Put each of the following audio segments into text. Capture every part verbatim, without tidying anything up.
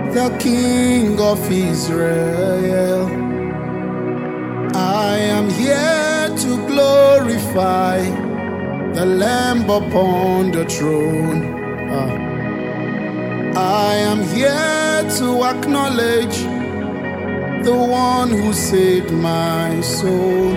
the King of Israel. I am here to glorify the Lamb upon the throne. Ah. I am here to acknowledge the one who saved my soul.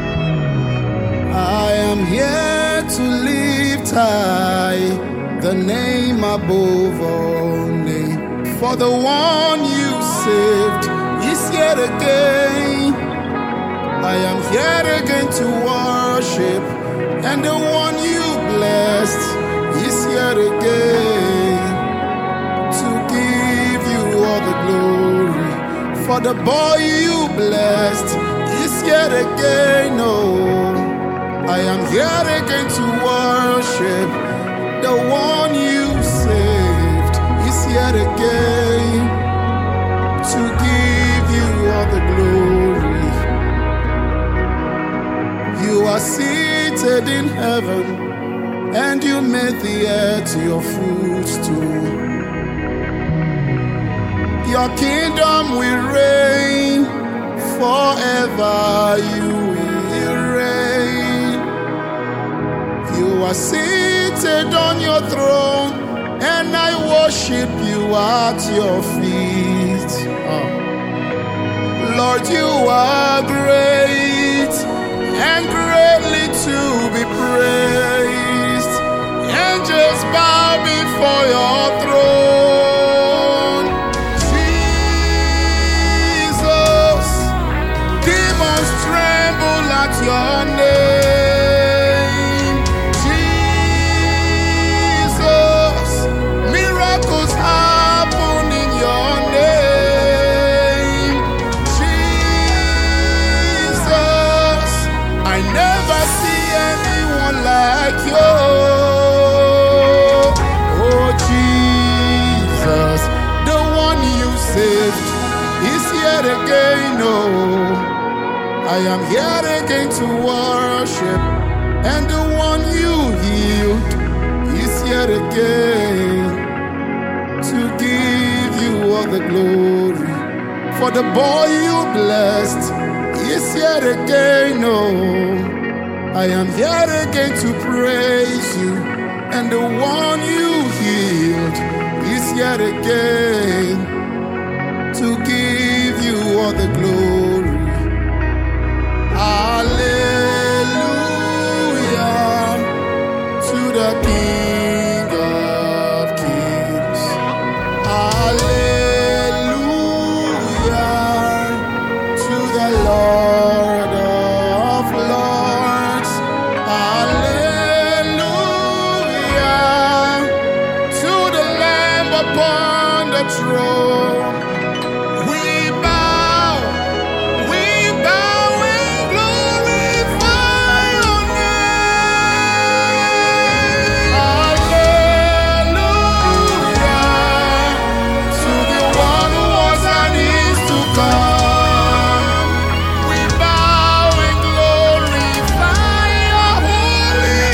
I am here to lift high the name above all names. For the one you saved is here again. I am here again to worship, and the one you blessed is here again to give you all the glory. For the boy you blessed is here again. Oh, I am here again to worship. The one you saved is here again to give you all the glory. You are seated in heaven, and you made the earth your footstool. Your kingdom will reign forever. You will reign. You are seated on your throne, and I worship you at your feet. Oh. Lord, you are great and greatly to be praised. Angels bow before your throne. Jesus, demons tremble at your name. Jesus, miracles happen in your name. Jesus, I never see anyone like you. Oh Jesus, the one you saved is here again. Oh, I am here again to worship, and the one you healed is here again to give you all the glory. For the boy you blessed is here again. Oh, I am here again to praise you, and the one you healed is here again to give you all the glory. Hallelujah to the King of Kings. Hallelujah to the Lord of Lords. Hallelujah to the Lamb upon the throne. We bow, we bow and glorify your name. Hallelujah to the one who was and is to come. We bow and glorify your holy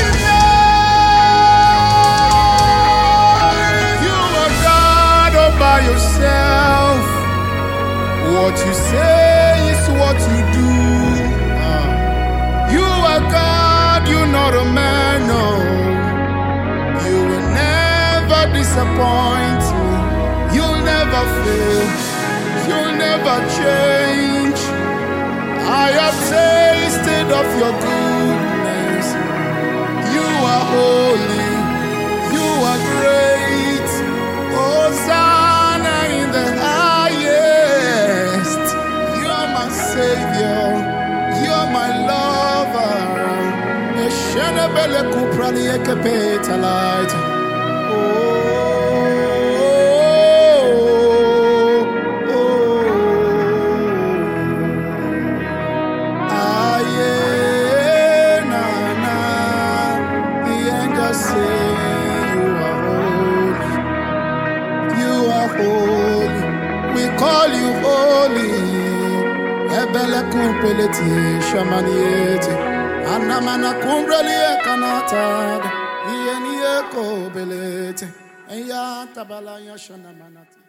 name. You are God all by yourself. What you say is what you do. Ah. You are God, you're not a man, no. You will never disappoint me. You'll never fail. You'll never change. I have tasted of your goodness. You are holy. You are great. Hosanna in the highest. You're my Savior. You're my lover. Eshenebele kuprali ekepetalaita. Oh, oh, oh. Aye, na, na. The angels say you are holy. You are holy. We call you holy. Ebele kumpeleti shamaniete. Anamana kumbreli ekanatada. Iye ni eko belete. Eya tabala ya shanamana.